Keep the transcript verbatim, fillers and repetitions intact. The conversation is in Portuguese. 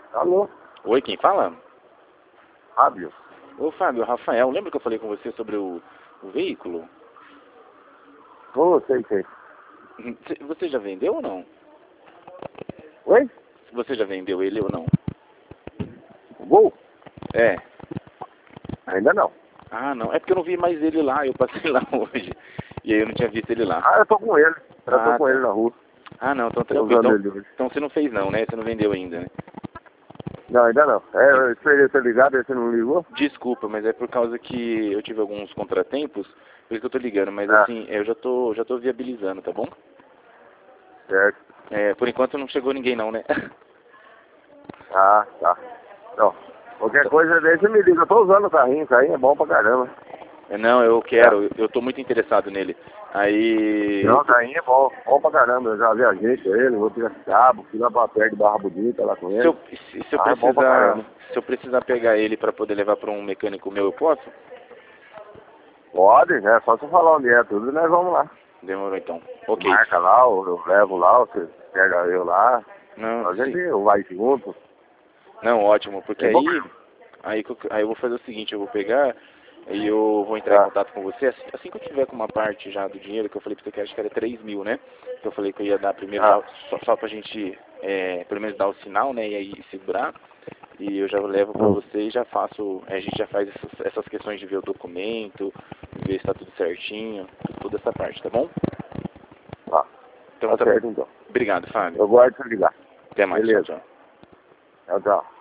Alô? Oi, quem fala? Fábio? Ô, Fábio, Rafael, lembra que eu falei com você sobre o, o veículo? Ô, sei, sei. Cê- Você já vendeu ou não? Oi? Você já vendeu ele ou não? O Gol? É. Ainda não. Ah, não. É porque eu não vi mais ele lá, eu passei lá hoje. E aí eu não tinha visto ele lá. Ah, eu tô com ele. Eu tô Ah, com tá. ele na rua. Ah, não, então Tô tranquilo. usando Então, ele hoje. então você não fez não, né? Você não vendeu ainda, né? Não, ainda não. É, eu esperei você ligado, aí você não ligou? Desculpa, mas é por causa que eu tive alguns contratempos, por isso que eu tô ligando, mas Ah, assim, eu já tô, já tô viabilizando, tá bom? certo. É, por enquanto não chegou ninguém não, né? Ah, tá. Então, qualquer Tá. coisa daí você me liga. Eu tô usando o carrinho, o carrinho é bom pra caramba. É, não, eu Tá. quero, eu tô muito interessado nele. Aí, Não, o carrinho é bom, bom pra caramba. Eu já viajei com ele, vou tirar cabo, fui lá pra perto de Barra Bonita lá com se ele. eu, se, se eu Ah, é bom pra precisar, caramba. se eu precisar pegar ele pra poder levar pra um mecânico meu, eu posso? Pode, né? Só você falar onde é tudo, nós vamos lá. Demorou então. Ok. Marca lá, ou eu levo lá, ou você pega eu lá. Não, A gente sim. vai junto. Não, ótimo, porque É bom aí, mesmo. aí, que eu- aí eu vou fazer o seguinte, eu vou pegar e eu vou entrar em Tá. contato com você, assim, assim que eu tiver com uma parte já do dinheiro, que eu falei pra você que acho que era três mil, né? Que eu falei que eu ia dar primeiro Ah, já, só, só pra gente, é, pelo menos dar o sinal, né, e aí segurar. E eu já levo pra hum, você e já faço, a gente já faz essas, essas questões de ver o documento, ver se tá tudo certinho, toda essa parte, tá bom? tá. Então Tá tá bom. certo então. Obrigado, Fábio. Eu guardo te ligar. Até mais, tchau, Beleza. tchau. Tchau, tchau.